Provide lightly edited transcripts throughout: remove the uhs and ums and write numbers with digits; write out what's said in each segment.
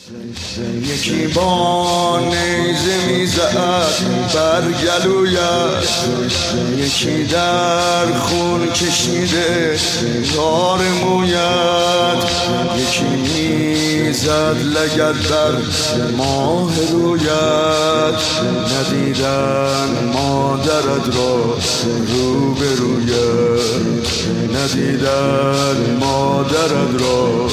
یکی با نیزه میزد بر گلویت، یکی در خون کشیده تار مویت، یکی میزد لگد بر ماه رویت، ندیدن مادرت را رو به رویت، ندیدن مادرت را.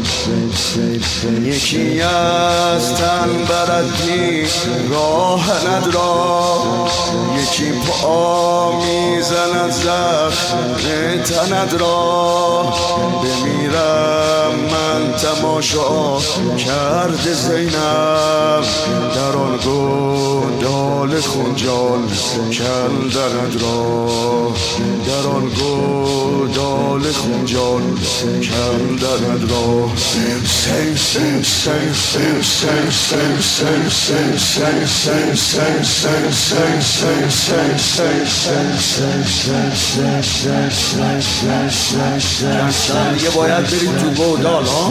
یکی از تن بردی راه ندرا، یکی پا میزند زخم تند را. بمیرم من تماشا کرد زینب، در آن گودال خونجال کندند را، در آن گودال خونجال کندند را. دیگه باید بریم تو گودال ها.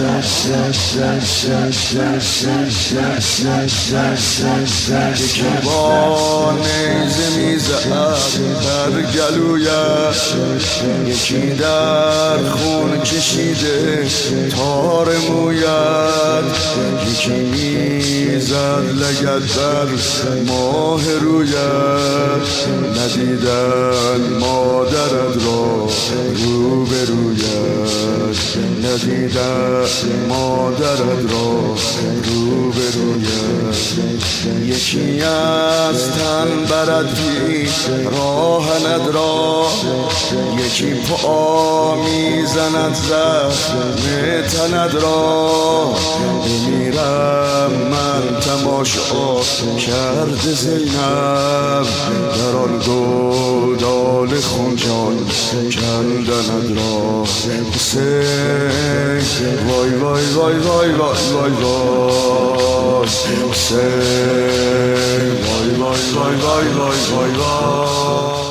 یکی با نیزه میزد بر گلویت، یکی در خون کشیده تار مویت، یکی میزد لگد بر ماه رویت، ندیدن مادرت را رو به رویت، ندیدن مادرت را رو به رویت. یکی از تن بردی راه ندرا، یکی پا میزند زخم تند را. بمیرم من تماشا کرد زینب، در آن گودال خونجال کندند را. حسین وای وای وای وای وای وای، حسین وای وای وای وای وای وای.